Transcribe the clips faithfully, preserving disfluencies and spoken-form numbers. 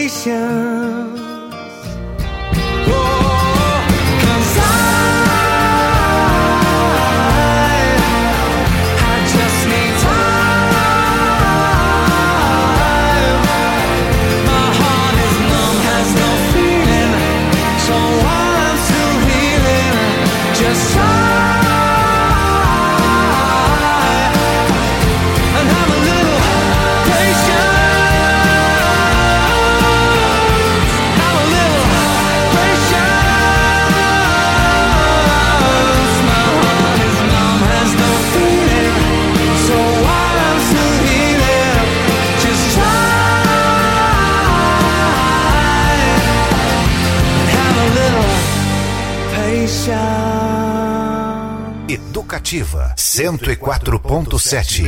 Educativa cento e quatro ponto sete.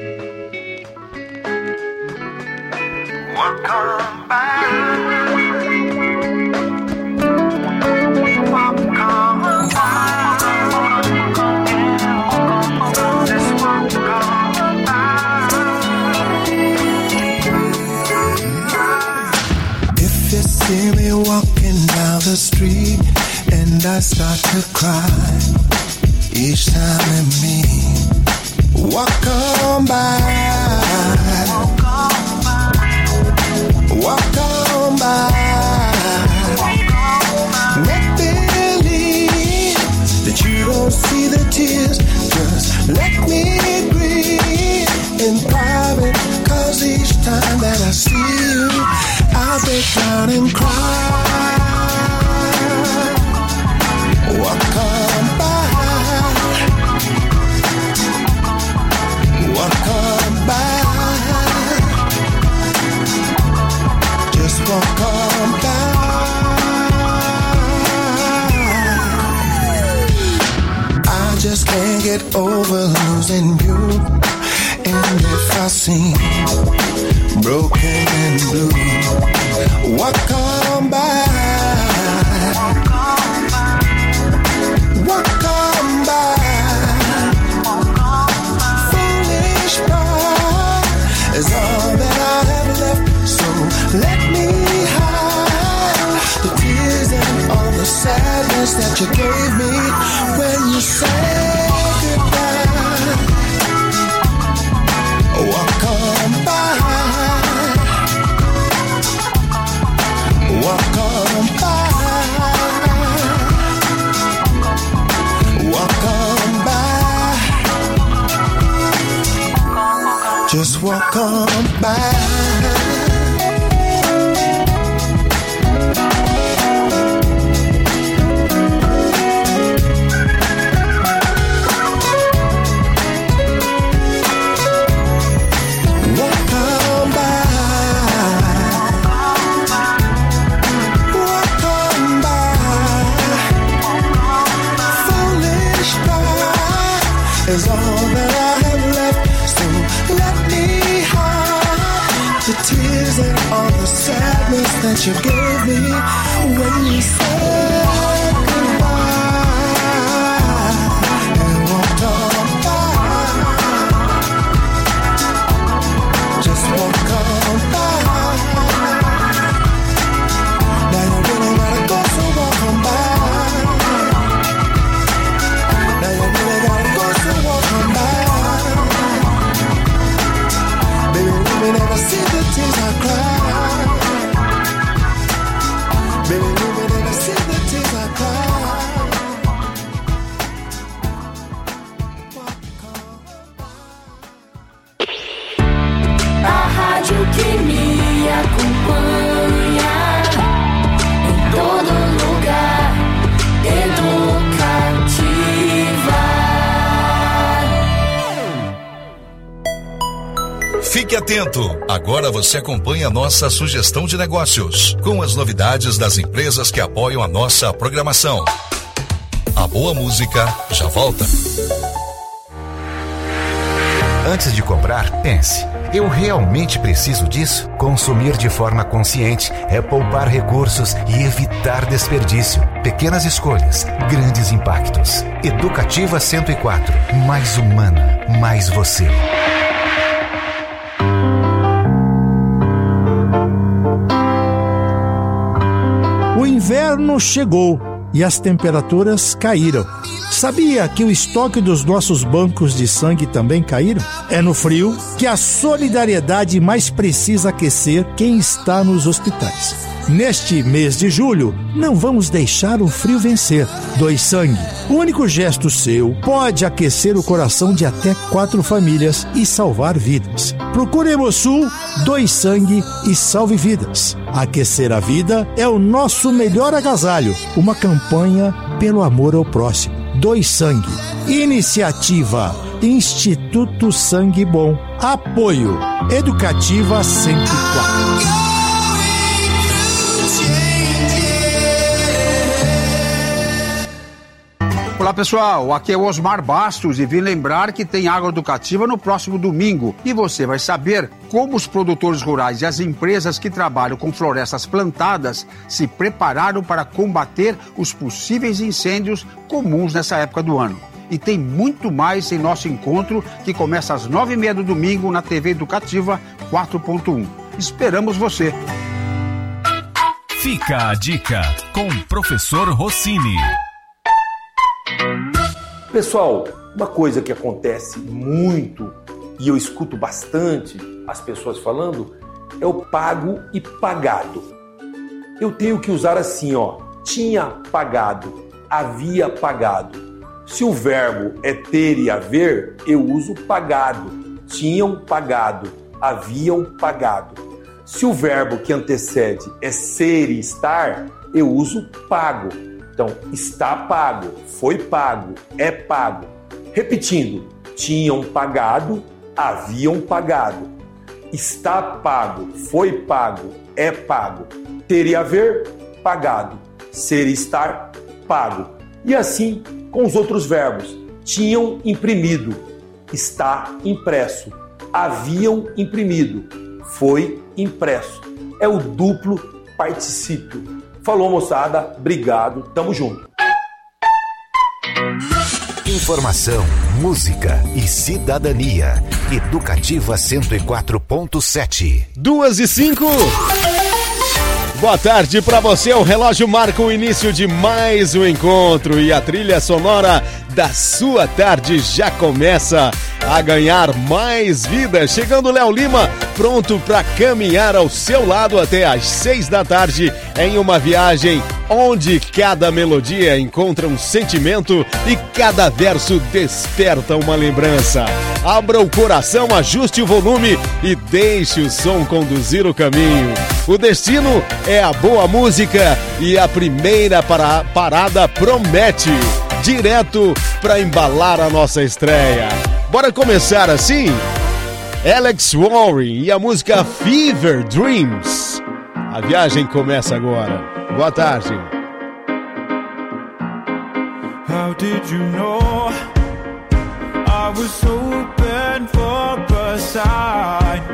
If you see me walking down the street and I start to cry each time I meet, walk on by, walk on by, make believe that you don't see the tears, just let me breathe in private, cause each time that I see you, I break down and cry, walk on by. Walk on by, just walk on by. I just can't get over losing you, and if I seem broken and blue, walk on by, walk on by. Is all that I have left, so let me hide the tears and all the sadness that you gave me when you said goodbye. Walk on by, walk on by, walk on by. Just walk on by. Is all that I have left, so let me hide the tears and all the sadness that you gave me when you said goodbye and walked on by. Just walk on by. Now you really gotta go, so walk on by. Now you really gotta go, so walk on by. Baby, let me never see the tears I cry. Baby, let me never see the tears I cry. A rádio que me acompanha em todo lugar, Educativa. Fique atento, agora você acompanha a nossa sugestão de negócios, com as novidades das empresas que apoiam a nossa programação. A boa música já volta. Antes de comprar, pense: eu realmente preciso disso? Consumir de forma consciente é poupar recursos e evitar desperdício. Pequenas escolhas, grandes impactos. Educativa cento e quatro, mais humana, mais você. A inverno chegou e as temperaturas caíram. Sabia que o estoque dos nossos bancos de sangue também caíram? É no frio que a solidariedade mais precisa aquecer quem está nos hospitais. Neste mês de julho, não vamos deixar o frio vencer. Doe sangue. O único gesto seu pode aquecer o coração de até quatro famílias e salvar vidas. Procure Hemosul, doe sangue e salve vidas. Aquecer a vida é o nosso melhor agasalho. Uma campanha pelo amor ao próximo. Doe sangue. Iniciativa Instituto Sangue Bom. Apoio Educativa cento e quatro. Olá pessoal, aqui é o Osmar Bastos e vim lembrar que tem Agroeducativa no próximo domingo e você vai saber como os produtores rurais e as empresas que trabalham com florestas plantadas se prepararam para combater os possíveis incêndios comuns nessa época do ano. E tem muito mais em nosso encontro que começa às nove e meia do domingo na T V Educativa quatro ponto um. Esperamos você! Fica a dica com o professor Rossini. Pessoal, uma coisa que acontece muito e eu escuto bastante as pessoas falando é o pago e pagado. Eu tenho que usar assim, ó, tinha pagado, havia pagado. Se o verbo é ter e haver, eu uso pagado. Tinham pagado, haviam pagado. Se o verbo que antecede é ser e estar, eu uso pago. Então, está pago, foi pago, é pago. Repetindo, tinham pagado, haviam pagado. Está pago, foi pago, é pago. Ter e haver, pagado. Ser e estar, pago. E assim com os outros verbos. Tinham imprimido, está impresso. Haviam imprimido, foi impresso. É o duplo particípio. Falou, moçada, obrigado, tamo junto. Informação, música e cidadania. Educativa cento e quatro ponto sete. Duas e cinco. Boa tarde para você. O relógio marca o início de mais um encontro e a trilha sonora da sua tarde já começa a ganhar mais vida. Chegando o Léo Lima, pronto para caminhar ao seu lado até às seis da tarde em uma viagem onde cada melodia encontra um sentimento e cada verso desperta uma lembrança. Abra o coração, ajuste o volume e deixe o som conduzir o caminho. O destino é a boa música e a primeira para- parada promete. Direto para embalar a nossa estreia. Bora começar assim? Alex Warren e a música Fever Dreams. A viagem começa agora. Boa tarde. How did you know I was hoping for a sign?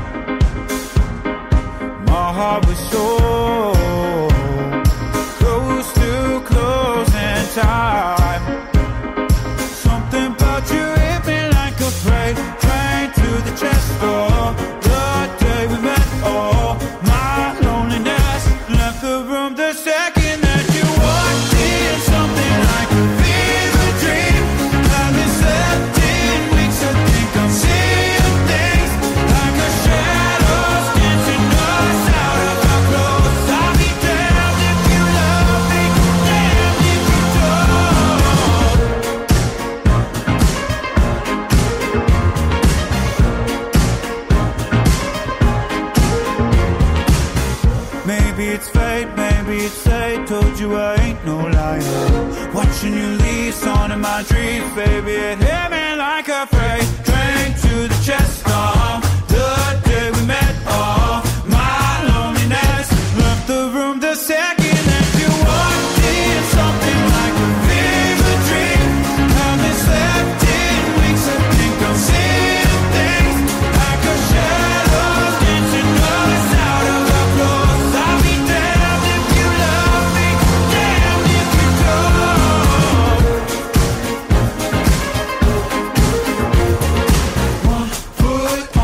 My heart was so close to closing time. Something about you hit me like a freight train to the chest door. The day we met, oh, my loneliness left the room the second that you walked in. Something like a fever dream. Haven't slept in weeks. I think I'm seeing things like a shadows dancing us out of our clothes. I'll be damned if you love me, damned if you don't. Maybe it's fate, maybe it's fate. Told you I ain't no liar. Watching you leave, son in my dreams, baby. It hit me like a freight train to the chest of the day we met. Oh, my loneliness left the room the second that you walked in. Something like a fever dream. Haven't slept in weeks. I think I'm seeing things like a shadow dancing us out of our clothes. I'll be damned if you love me, damned if you don't. One foot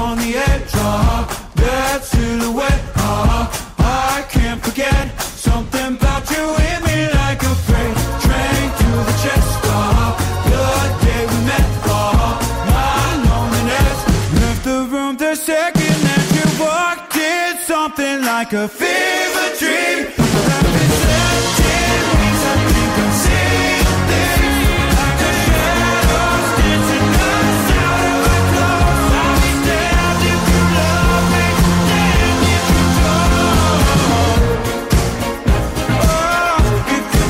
like a fever dream. I've been searching ways, I think I'm seeing things like the shadows dancing us out of our clothes. I'll be damned if you love me, damned if you don't. Oh, if you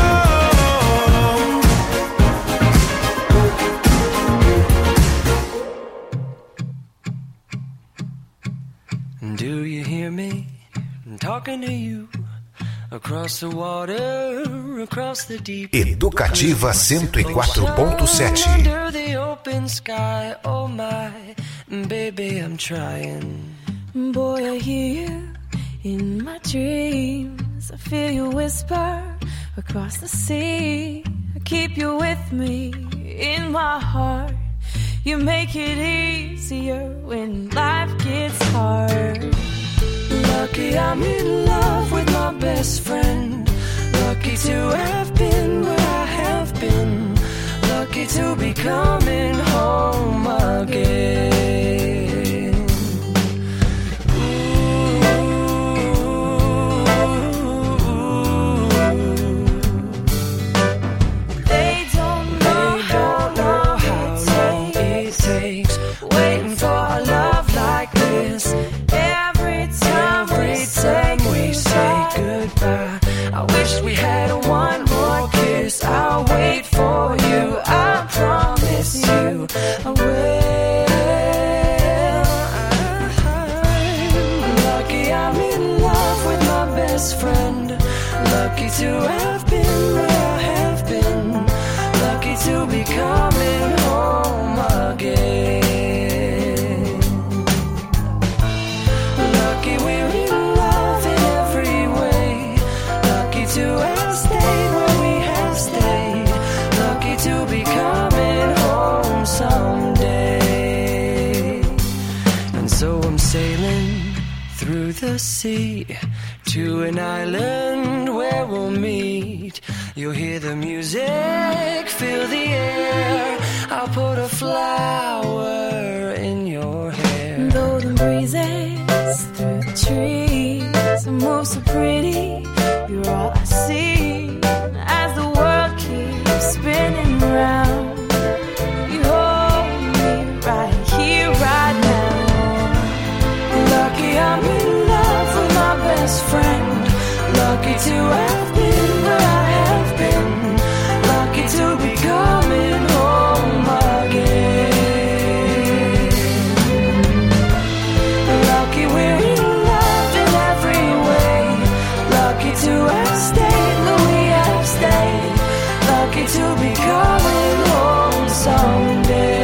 don't. Do you hear me? I'm talking to you. Across the water, across the deep. Educativa cento e quatro ponto sete. Under the open sky, oh my, baby, I'm trying. Boy, I hear you in my dreams. I feel you whisper across the sea. I keep you with me in my heart. You make it easier when life gets hard. Lucky I'm in love with my best friend. Lucky to have been where I have been. Lucky to be coming home again. They don't know, they don't know how long it takes waiting for a love like this. Every time we say goodbye, I wish we had one more kiss. I'll wait for you, I promise you I will. I'm lucky I'm in love with my best friend. Lucky to have been where I have been. Lucky to be coming home again. Lucky we're in love in every way. Lucky to have stayed where we have stayed. Lucky to be coming home someday. And so I'm sailing through the sea to an island where we'll meet. You'll hear the music, feel the air. I'll put a flower in your hair. Golden breezes through the trees move so pretty. You're all I see as the world keeps spinning round. You hold me right here, right now. Lucky I'm in love with my best friend. Lucky to have been where I have been. Lucky to be coming home again. Lucky we're in love in every way. Lucky to have stayed where we have stayed. Lucky to be coming home someday.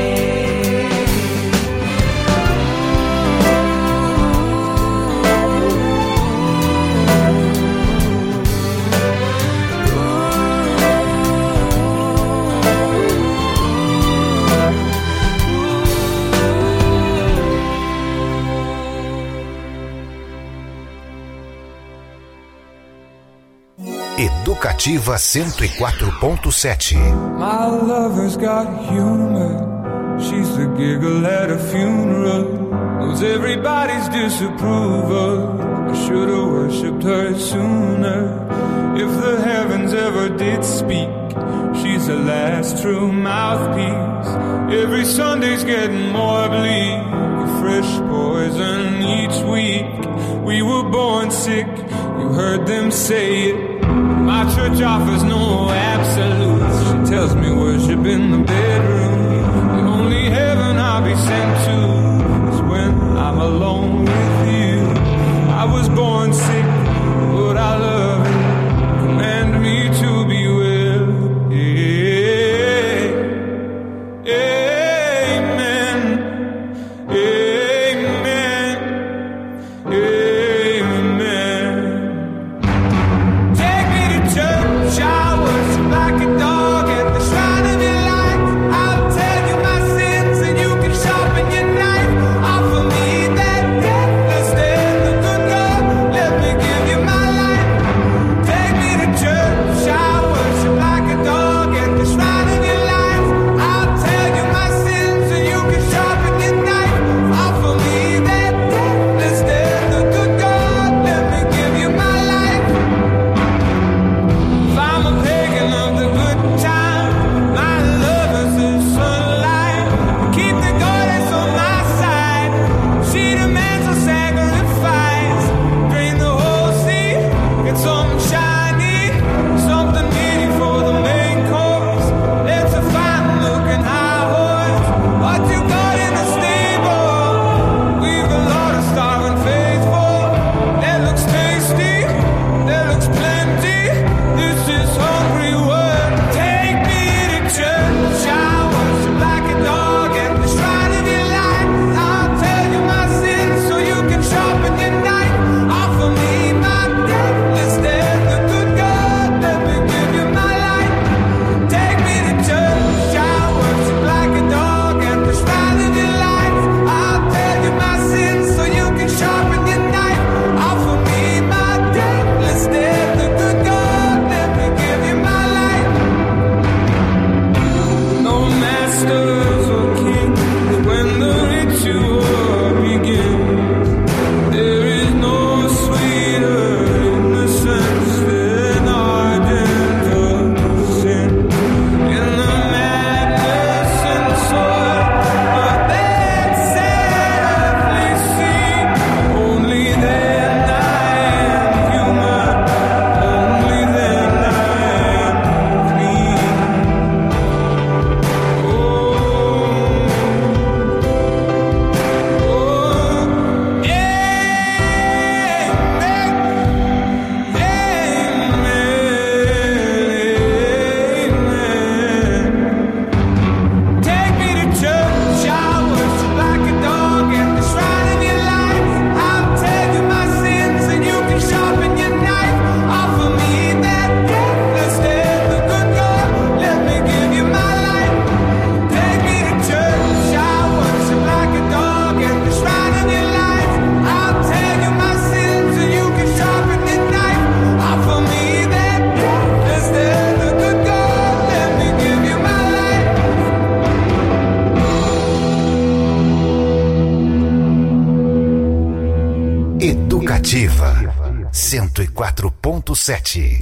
Educativa cento e quatro ponto sete. My lover's got humor. She's the giggle at a funeral. Knows everybody's disapproval. I should've worshipped her sooner. If the heavens ever did speak, she's the last true mouthpiece. Every Sunday's getting more bleak. A fresh poison each week. We were born sick, you heard them say it. My church offers no absolutes. She tells me worship in the bedroom. The only heaven I'll be sent to is when I'm alone with you. I was born sick, but I love it. Command me to be well. Amen. Amen. Amen. Take me to church, I worship like a dog at the shrine of your light. I'll tell you my sins and you can sharpen your knife. Offer me that deathless and the good God, let me cento e quatro ponto sete.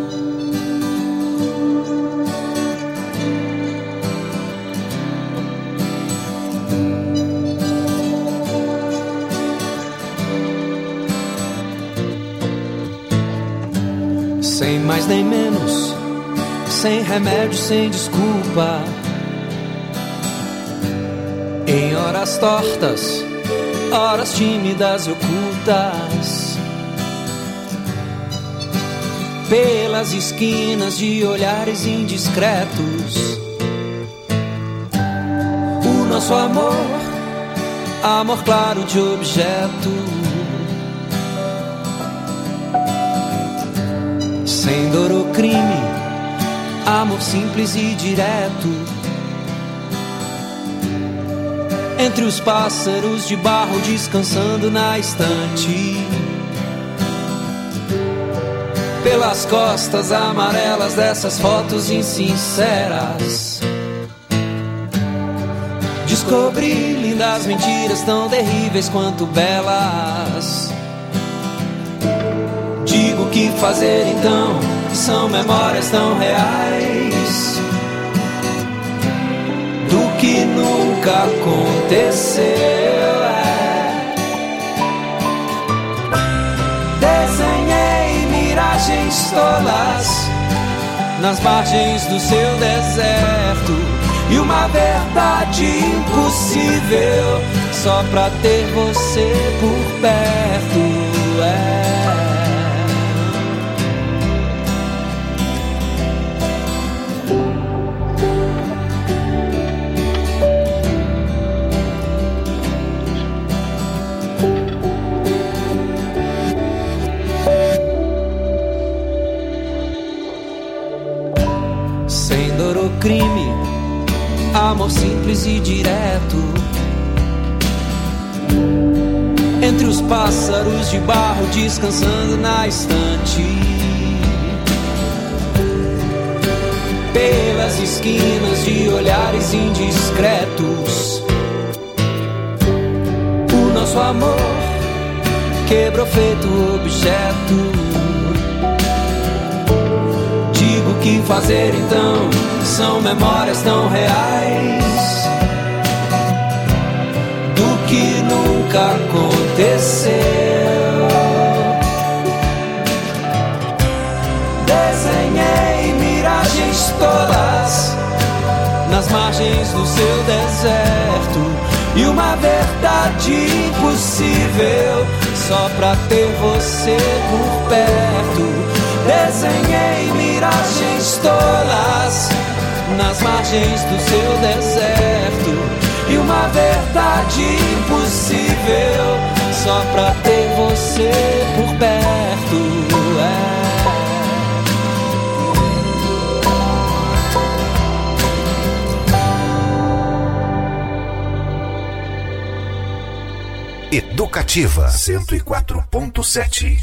Sem mais nem menos, sem remédio, sem desculpa. Em horas tortas, horas tímidas e ocultas, pelas esquinas de olhares indiscretos, o nosso amor, amor claro de objeto. Sem dor ou crime, amor simples e direto. Entre os pássaros de barro descansando na estante, pelas costas amarelas dessas fotos insinceras, descobri lindas mentiras tão terríveis quanto belas. Digo o que fazer então, são memórias tão reais do que nunca aconteceu. É. Desenhei miragens tolas nas margens do seu deserto, e uma verdade impossível só pra ter você por perto. É. Crime, amor simples e direto. Entre os pássaros de barro descansando na estante, pelas esquinas de olhares indiscretos, o nosso amor quebrou feito objeto. Digo o que fazer então, são memórias tão reais do que nunca aconteceu. Desenhei miragens todas nas margens do seu deserto, e uma verdade impossível só pra ter você por perto. Desenhei miragens tolas nas margens do seu deserto, e uma verdade impossível só pra ter você por perto. É. Educativa cento e quatro ponto sete.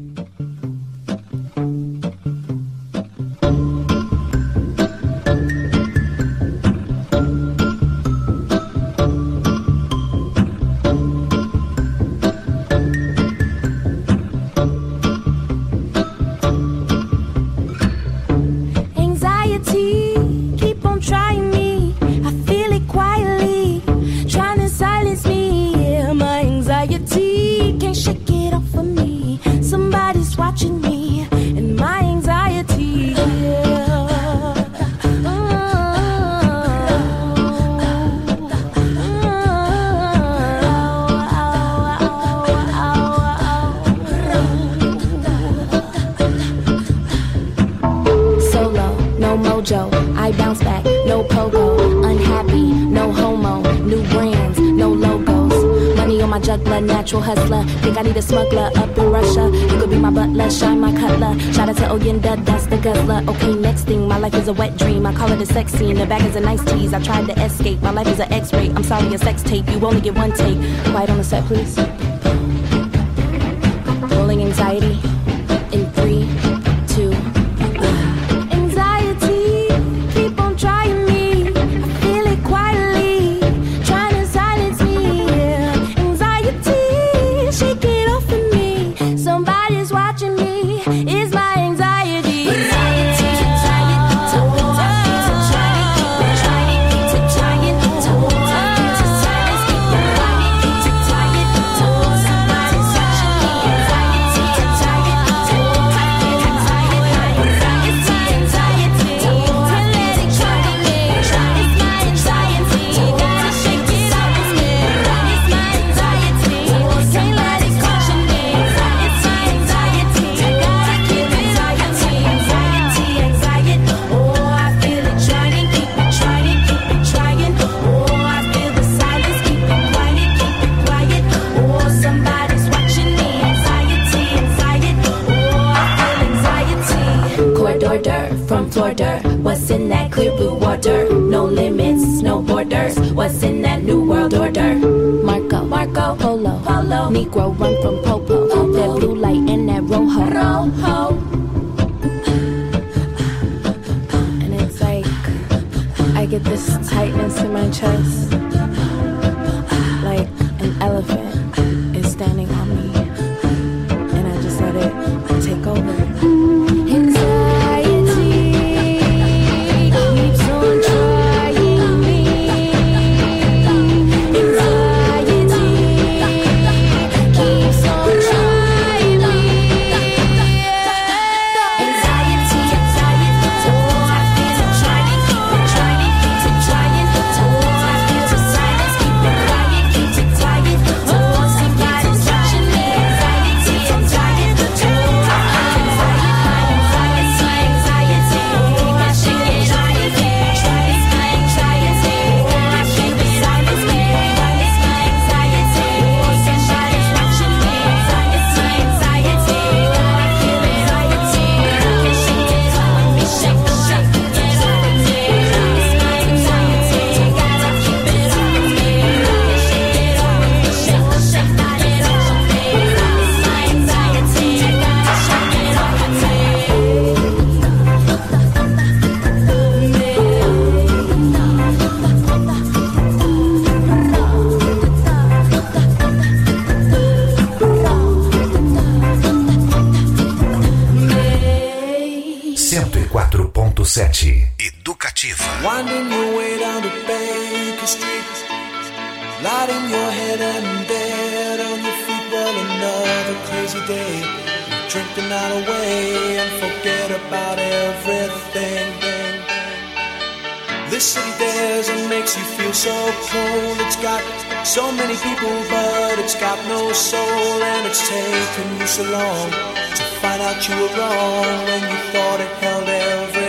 Natural hustler, think I need a smuggler up in Russia. You could be my butler, shine my cutler. Shout out to Oyenda, that's the guzzler. Okay, next thing, my life is a wet dream. I call it a sex scene, the bag is a nice tease. I tried to escape, my life is an X-ray. I'm sorry, a sex tape, you only get one take. Quiet on the set, please. Rolling anxiety in three, two, one. Anxiety, keep on trying me. I feel it quietly, trying to silence me. Anxiety, shake it off of me. Somebody's watching me. I'm floored. What's in that clear blue water? No limits, no borders. What's in that new world order? Marco, Marco, Polo, Polo. Negro run from Popo. Popo. That blue light and that rojo. Rojo. And it's like I get this tightness in my chest, like an elephant is standing on me, and I just let it take over. sete Educativa. Winding your way down to Baker Street, lighting your head and dead on your feet. Well, another crazy day. You drink the night away and forget about everything. This city dares and makes you feel so cold. It's got so many people, but it's got no soul. And it's taken you so long to find out you were wrong when you thought it held everything.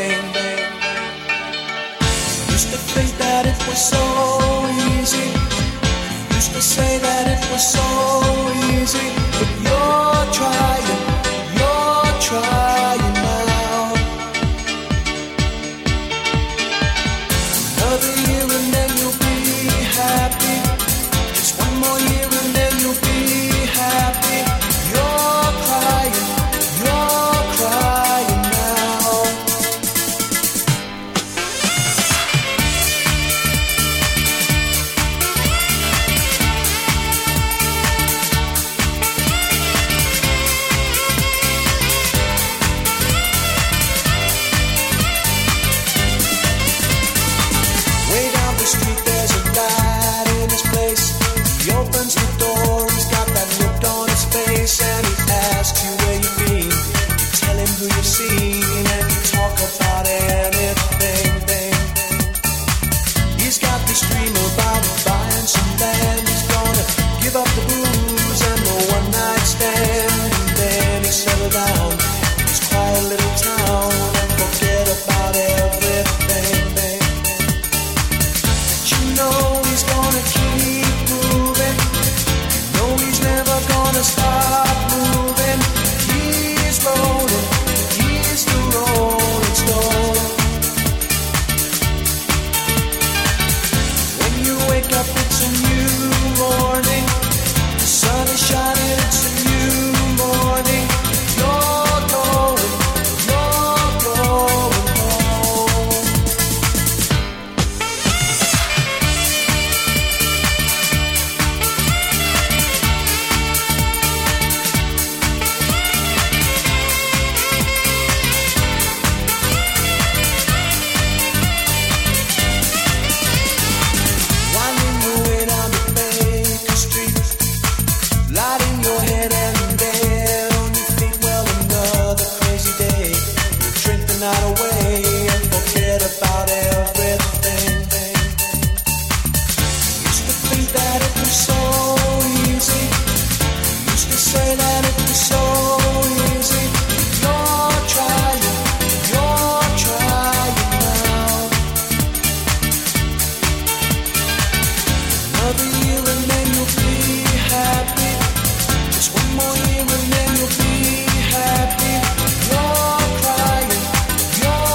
Used to think that it was so easy. Used to say that it was so easy. But you're trying, you're trying now. Another year and then you'll be happy. Just one more year and then you'll be happy. You're crying, you're crying now. Way down the street there's a light in his place. He opens the door, he's got that look on his face, and he asks you where you've been. You tell him who you've seen, and you talk about anything. He's got this dream about buying some land. He's gonna give up the booze and the one night stand, and then he settle down in his quiet little town and forget about everything. You know he's gonna keep moving. You know he's never gonna stop moving. He's rolling, he's the rolling stone. When you wake up, it's a new morning. The sun is shining, it's a new morning. You're going, you're going home. Winding your way down to Baker Street, lighting your head and dead on your feet. Well, another crazy day. You drink the night away and forget about everything. Used to think that it was so easy. Used to say that it was so easy. You're trying, you're trying now. Another year and then you'll be happy. Just one more year and then you'll be happy. You're crying, you're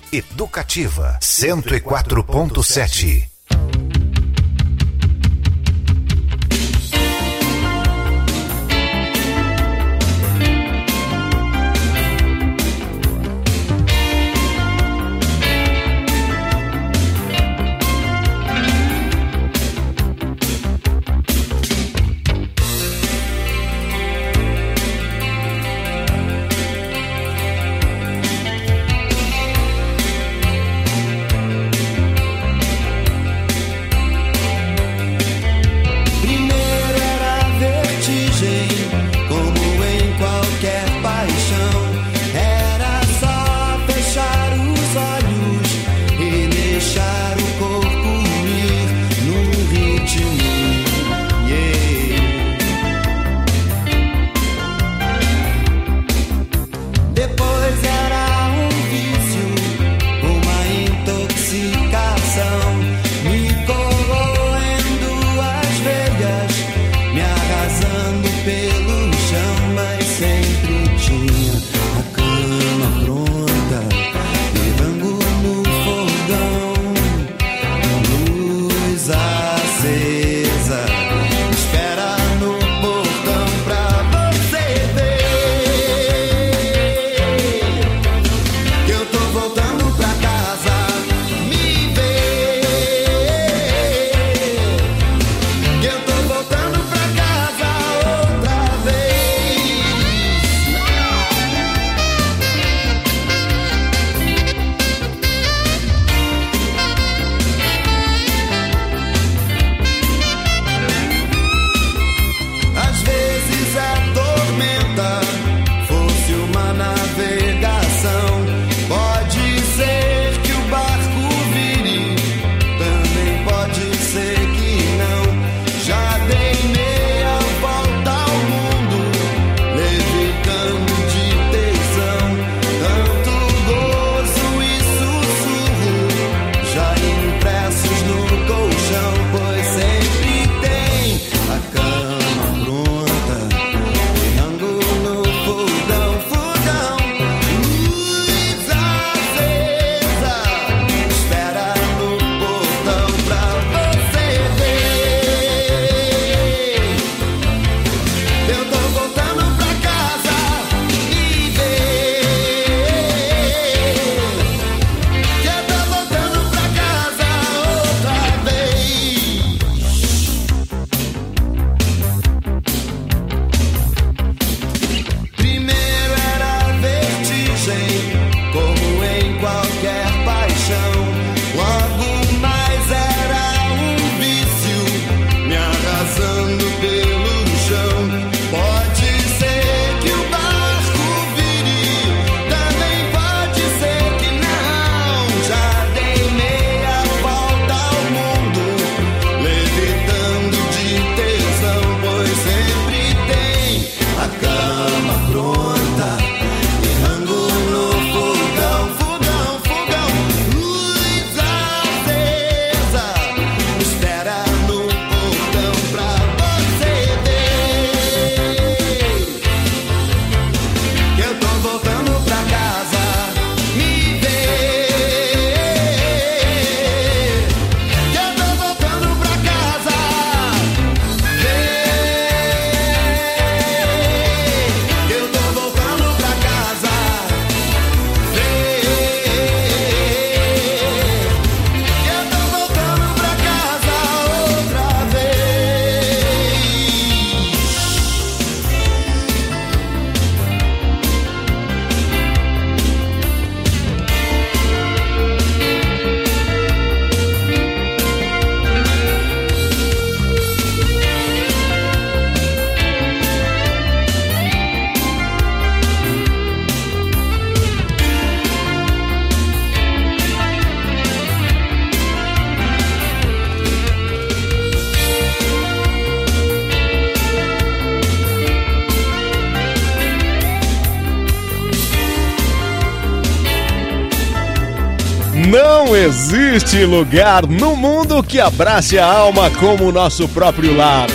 Educativa cento e quatro ponto sete. Não existe lugar no mundo que abrace a alma como o nosso próprio lar.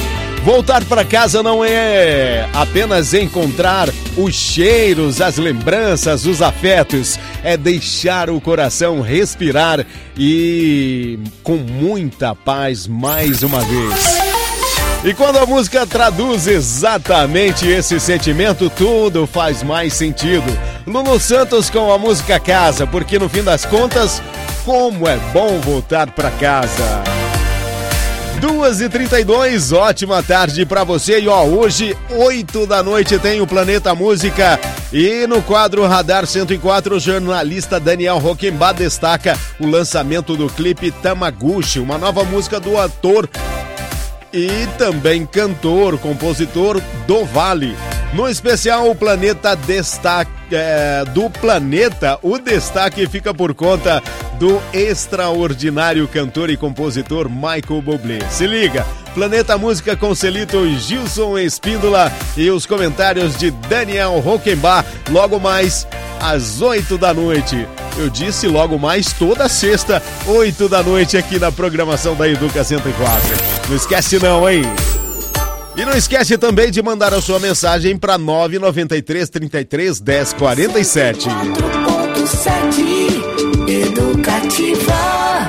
Voltar para casa não é apenas encontrar os cheiros, as lembranças, os afetos. É deixar o coração respirar e com muita paz mais uma vez. E quando a música traduz exatamente esse sentimento, tudo faz mais sentido. Lulu Santos com a música Casa, porque no fim das contas, como é bom voltar para casa. duas e trinta e dois, ótima tarde pra você. E ó, hoje, oito da noite, tem o Planeta Música. E no quadro Radar cento e quatro, o jornalista Daniel Roquembar destaca o lançamento do clipe Tamaguchi, uma nova música do ator e também cantor, compositor do Vale. No especial, o Planeta destaque, é, do Planeta, o destaque fica por conta do extraordinário cantor e compositor Michael Bublé. Se liga, Planeta Música com Celito Gilson Espíndola e os comentários de Daniel Roquembar, logo mais às oito da noite. Eu disse logo mais toda sexta, oito da noite, aqui na programação da Educa cento e quatro. Não esquece não, hein? E não esquece também de mandar a sua mensagem para nove nove três, trinta e três, dez, quarenta e sete. quatro ponto sete Educativa.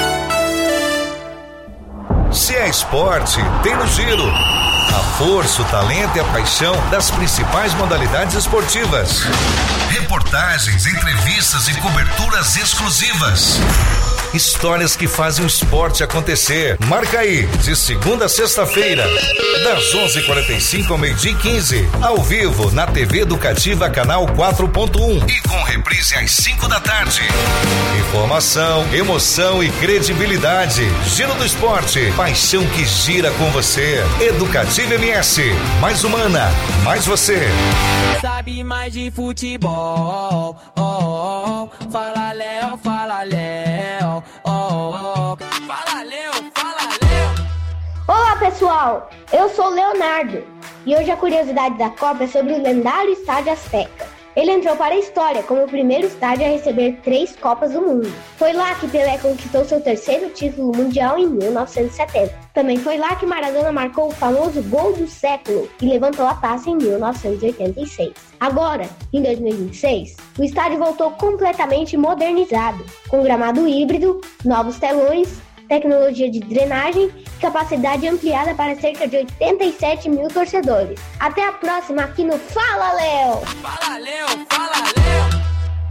Se é esporte, tem no Giro. A força, o talento e a paixão das principais modalidades esportivas. Reportagens, entrevistas e coberturas exclusivas. Histórias que fazem o esporte acontecer. Marca aí, de segunda a sexta-feira, das onze e quarenta e cinco ao meio-dia e quinze, ao vivo na T V Educativa Canal quatro ponto um e com reprise às cinco da tarde. Informação, emoção e credibilidade. Giro do Esporte, paixão que gira com você. Educativa M S, mais humana, mais você. Sabe mais de futebol, oh, oh, oh. Fala Léo, fala Léo, oh, oh. Fala Léo, fala Léo. Olá pessoal, eu sou o Leonardo e hoje a curiosidade da Copa é sobre o lendário Estádio Azteca. Ele entrou para a história como o primeiro estádio a receber três Copas do Mundo. Foi lá que Pelé conquistou seu terceiro título mundial em mil novecentos e setenta. Também foi lá que Maradona marcou o famoso gol do século e levantou a taça em mil novecentos e oitenta e seis. Agora, em dois mil e vinte e seis, o estádio voltou completamente modernizado, com gramado híbrido, novos telões, tecnologia de drenagem e capacidade ampliada para cerca de oitenta e sete mil torcedores. Até a próxima aqui no Fala Léo! Fala Léo, fala Léo!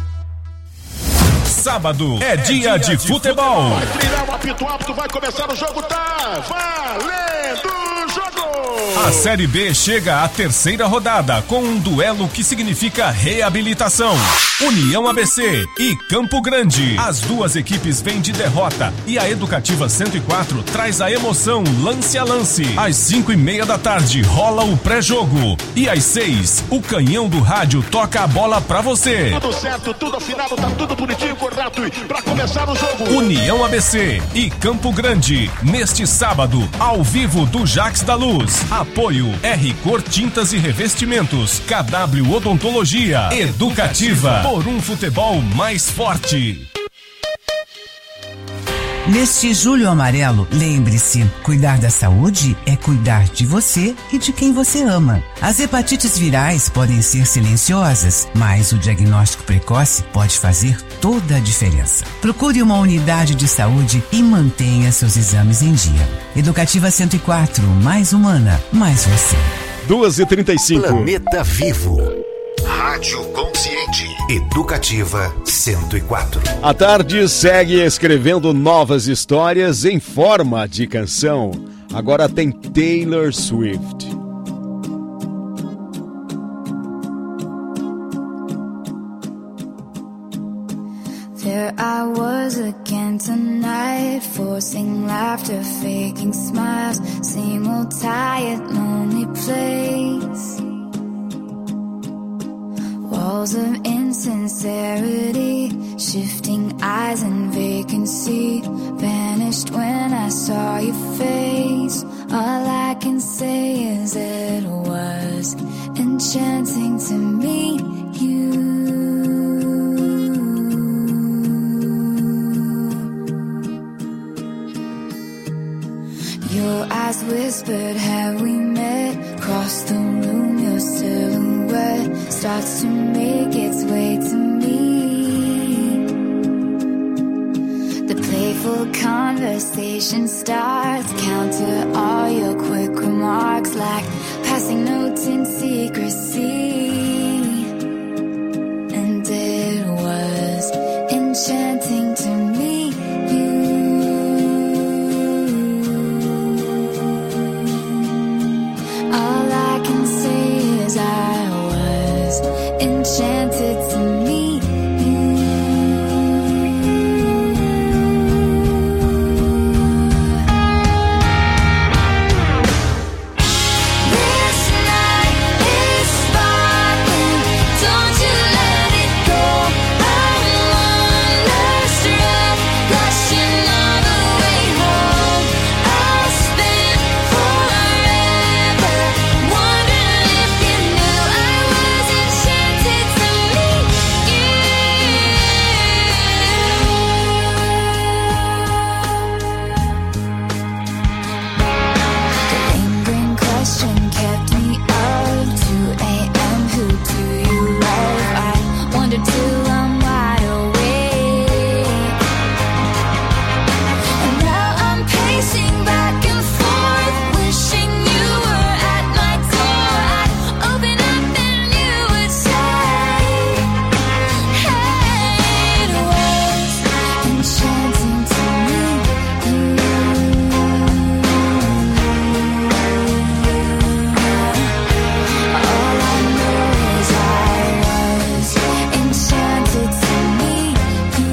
Sábado é, é dia, dia de, de futebol. Vai trilhar o apito alto, vai começar o jogo, tá valendo o jogo! A Série B chega à terceira rodada com um duelo que significa reabilitação. União A B C e Campo Grande. As duas equipes vêm de derrota e a Educativa cento e quatro traz a emoção lance a lance. Às cinco e meia da tarde rola o pré-jogo e às seis o canhão do rádio toca a bola pra você. Tudo certo, tudo afinado, tá tudo bonitinho, correto pra começar o jogo. União A B C e Campo Grande neste sábado ao vivo do Jax da Luz. Apoio R Cor Tintas e Revestimentos, K W Odontologia, Educativa, por um futebol mais forte. Neste Julho Amarelo, lembre-se, cuidar da saúde é cuidar de você e de quem você ama. As hepatites virais podem ser silenciosas, mas o diagnóstico precoce pode fazer toda a diferença. Procure uma unidade de saúde e mantenha seus exames em dia. Educativa cento e quatro, mais humana, mais você. duas e trinta e cinco. Planeta Vivo. Rádio Consciente. Educativa cento e quatro. A tarde segue escrevendo novas histórias em forma de canção. Agora tem Taylor Swift. There I was again tonight, forcing laughter, faking smiles, same old tired, lonely place. Walls of insincerity, shifting eyes and vacancy, vanished when I saw your face. All I can say is it was enchanting to meet you. Your eyes eyes whispered, have we met? Across the room, your silhouette starts to make its way to me. The playful conversation starts, counter all your quick remarks like passing notes in secrecy. And it was enchanting to meet you. All I can say is I was enchanted to meet you. This night is sparkling, don't you let it go. I'm wonderstruck, blushing all the way home. I'll spend forever wondering if you knew I was enchanted to meet you. The lingering question kept me up. two a.m. Who do you love? I wonder till I'm wide awake. And now I'm pacing back and forth, wishing you were at my door. I'd open up and you would say, hey, it was enchanting to meet you. All I know is I was enchanted to meet you.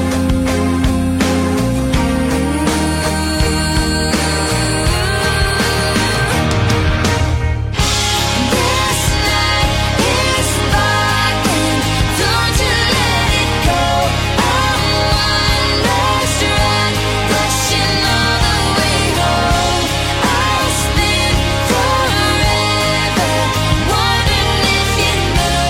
This night is sparkling, don't you let it go. I'm wonderstruck, blushing all the way home. I'll spend forever wondering if you knew.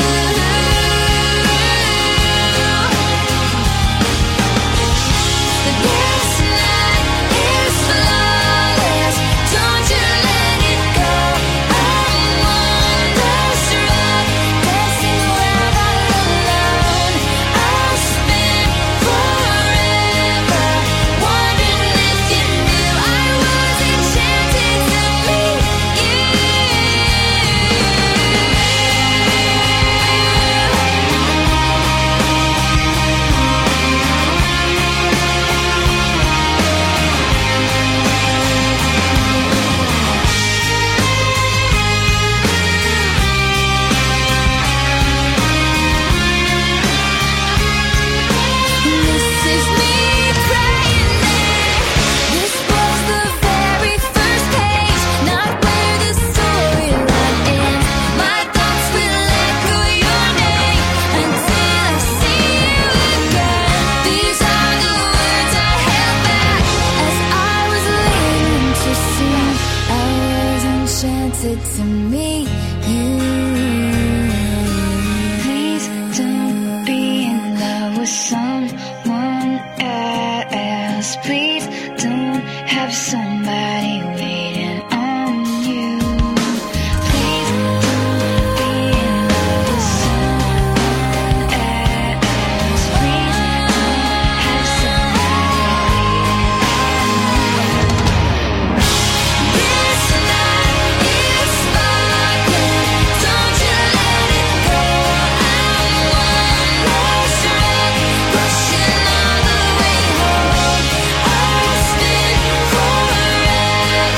This night is flawless, don't you let it go. I'm wonderstruck, dancing around all alone. I'll spend forever wondering if you knew I was enchanted to meet you. This is me praying that this was the very first page, not where the storyline ends. My thoughts will echo your name until I see you again. These are the words I held back as I was learning to sing. I was enchanted to meet you. Please don't be in love with someone else. Please don't have somebody waiting on you. Please don't be in love with someone else. Please don't have somebody waiting on you. This night is sparkling, don't you let it go. I'm wonderstruck, blushing all the way home. I'll spend forever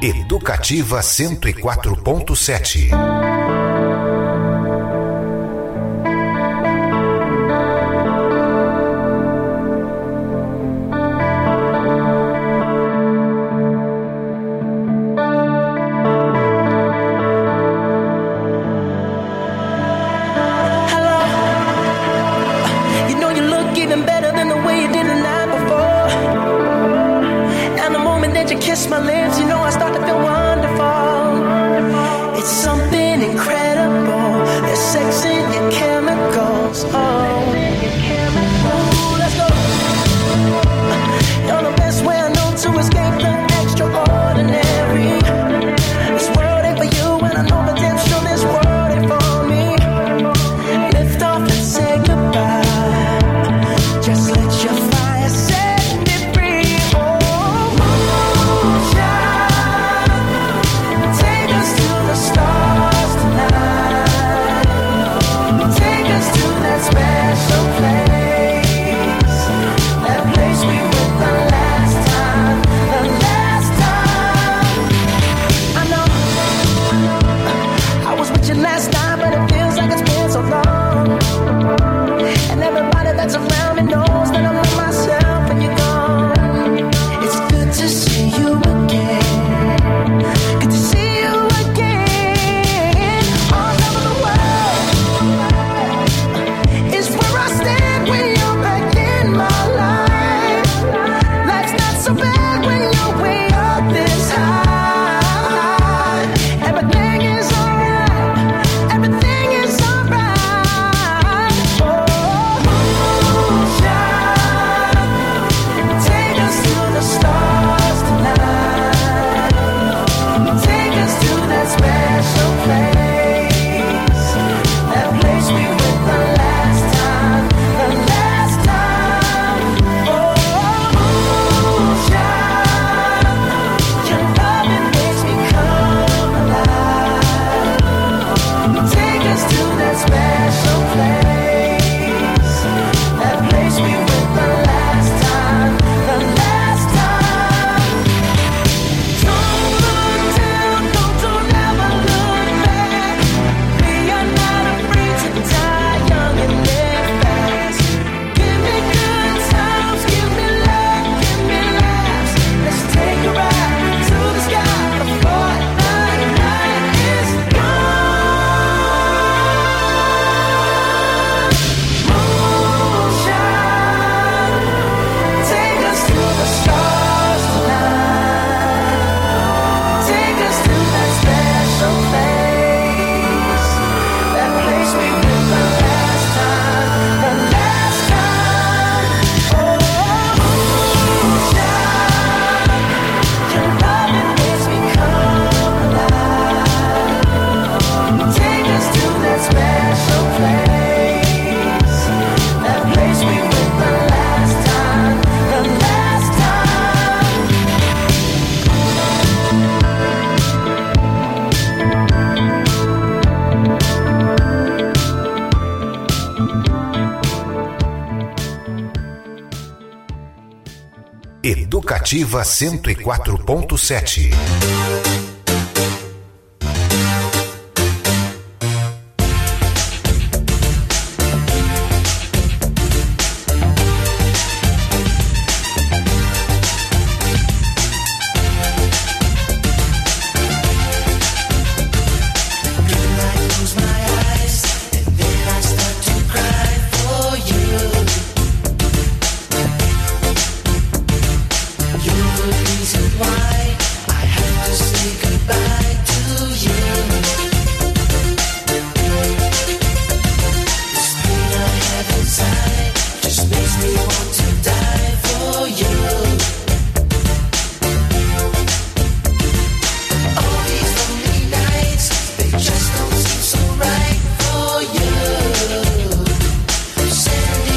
Educativa cento e quatro ponto sete. Kiss my lips, you know I start to feel wonderful. It's something incredible. There's sex in your chemicals. Oh, ooh, let's go. You're the best way I know to escape the extraordinary. This world ain't for you, and I know the damn sure this world ain't for me. Lift off and say goodbye. Just let your fire set me free. Oh, stars tonight. Take us to that special place, that place we went the last time, the last time. I know I was with you last time, but it feels like it's been so long. And everybody that's around me knows that I'm not myself when you're gone. It's good to see you again. Good to see you again. So bad when you're way up this high. Everything is alright. Everything is alright. Oh, moonshine, take us to the stars tonight. Take us to that special place, that place we went the last time, the last time. Oh, special place, that place we went the last time, the last time. Don't look down, don't, don't ever look back. We are not afraid to die young and live fast. Give me good times, give me love, give me laughs. Let's take a ride to the sky before the night is gone. Educativa cento e quatro ponto sete. Why I have to say goodbye to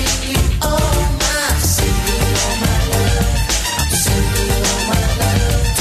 my love.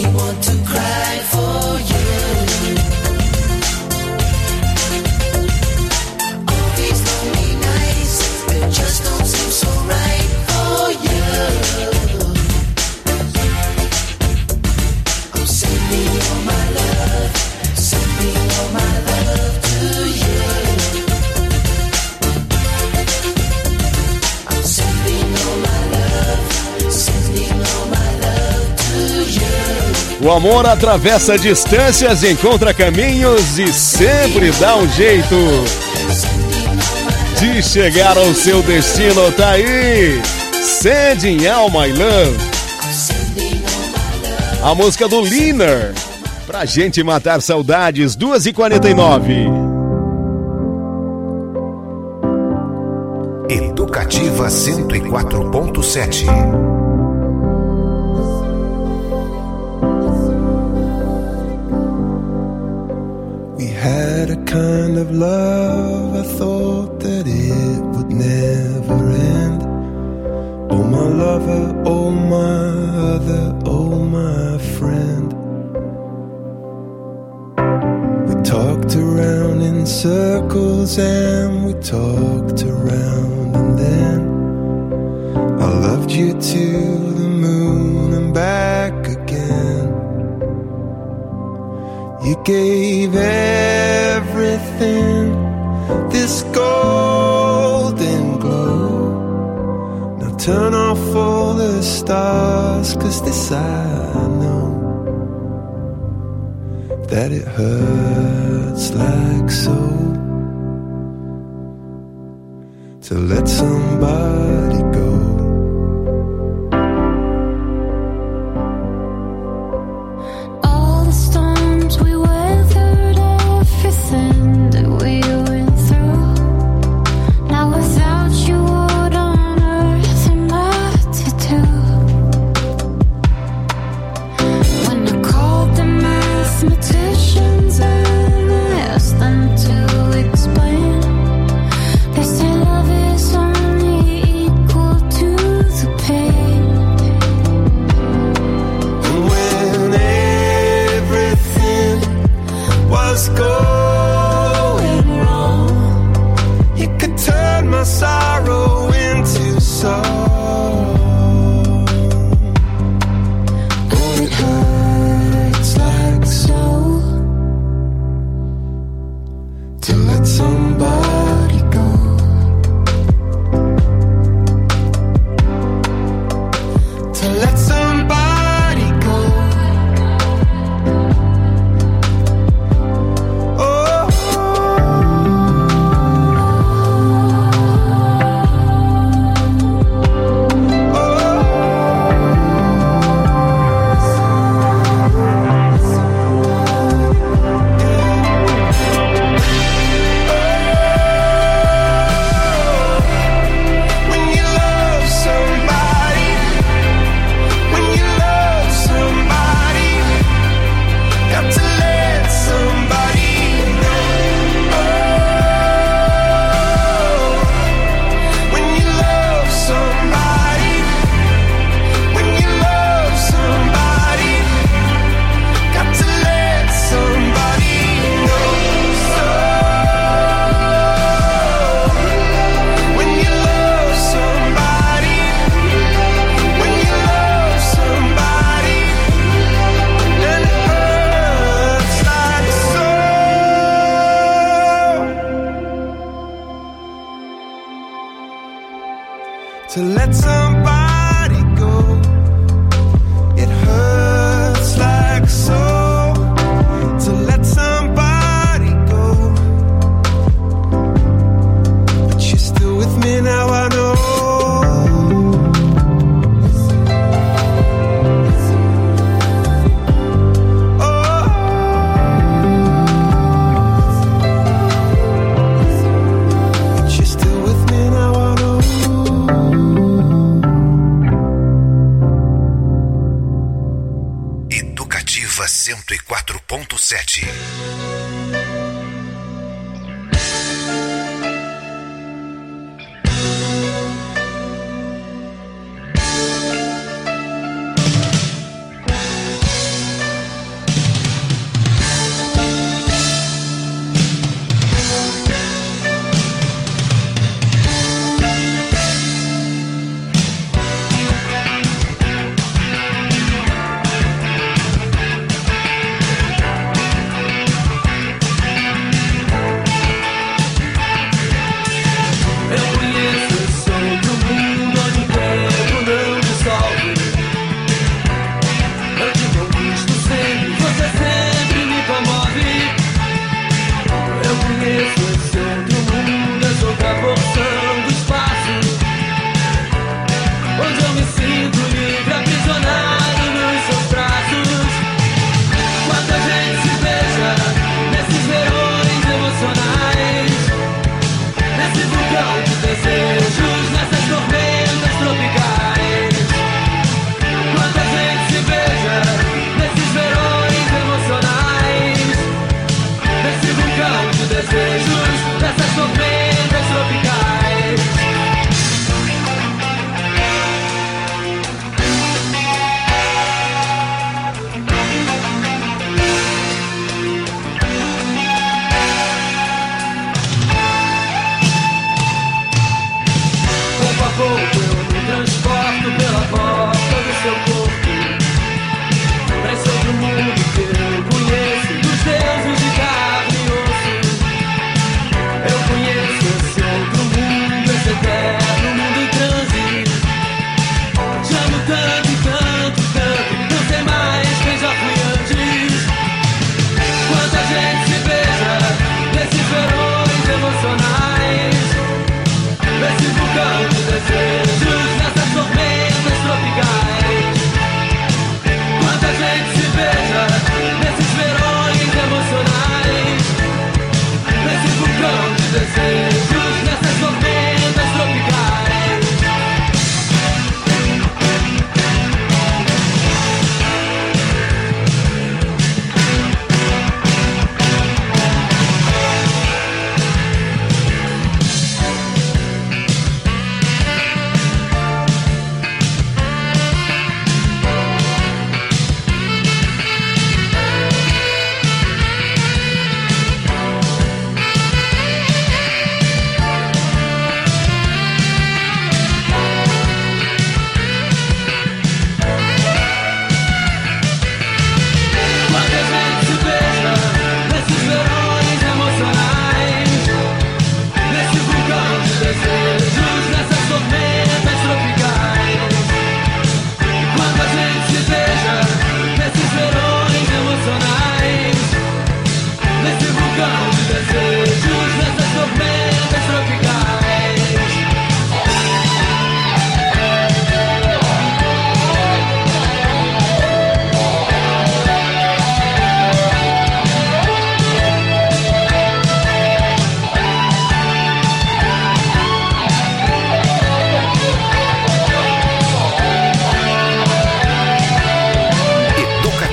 want to cry for you. All these lonely nights, they just don't seem so right for you. I'm sending all my love, sending all my love to you. I'm sending all my love, sending all my love to you. O amor atravessa distâncias, encontra caminhos e sempre dá um jeito de chegar ao seu destino. Tá aí, Sending All My Love, a música do Liner, pra gente matar saudades. Duas e quarenta e nove. Educativa cento e quatro ponto sete. We had a kind of love, I thought that it would never end. Oh my lover, oh my other, oh my friend. We talked around in circles and we talked around, and then I loved you to the moon and back again. You gave everything this golden glow. Now turn off all the stars, 'cause this I know, that it hurts like so to let somebody go. All the storms we weathered, everything that we went through. Now without you, what on earth am I to do? When I called the mathematicians and I asked them to explain, they say love is only equal to the pain. And when everything was going wrong, you could turn my sorrow into song. Oh, it hurts like so to let somebody go, to let somebody go. Oh, when you love somebody, when you love somebody, got to let somebody know. Oh, when you love somebody, when you love somebody, got to let somebody know. So when you love somebody, when you love somebody, then it hurts like so to let somebody go. It hurts like so to let somebody go. But you're still with me now, I know. But you're still with me now, I know. Educativa cento e quatro ponto sete.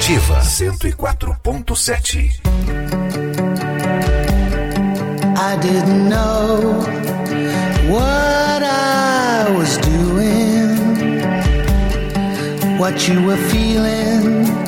Ativa cento e quatro ponto sete. I didn't know what I was doing, what you were feeling.